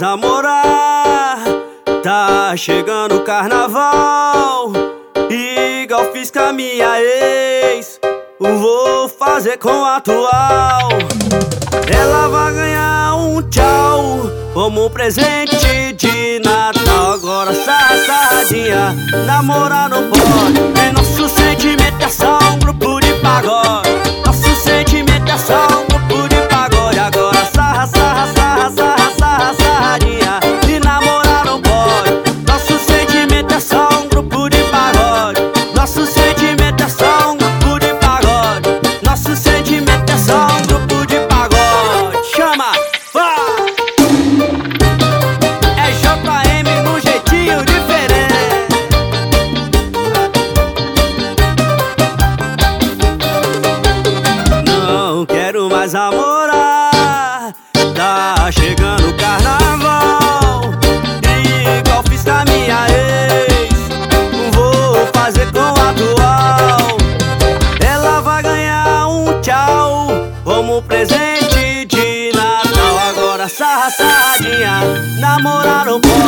namorar. Tá chegando o carnaval, igual fiz com a minha ex, vou fazer com a atual. Ela vai ganhar um tchau como presente de Natal. Agora sarradinha, namorar não pode, e nosso sentimento é só um grupo de pagode. Nosso sentimento é só um grupo de pagode. Agora sarradinha, e namorar não pode. Nosso sentimento é só um grupo de pagode. Nosso sentimento é só um grupo de pagode. Nosso sentimento é só um grupo de pagode. Chama! É JM num jeitinho diferente. Não quero mais namorar, tá chegando o carnaval, igual fiz com a minha ex, vou fazer com a atual. Ela vai ganhar um tchau como presente de Natal. Agora sarradinha, namorar não pode,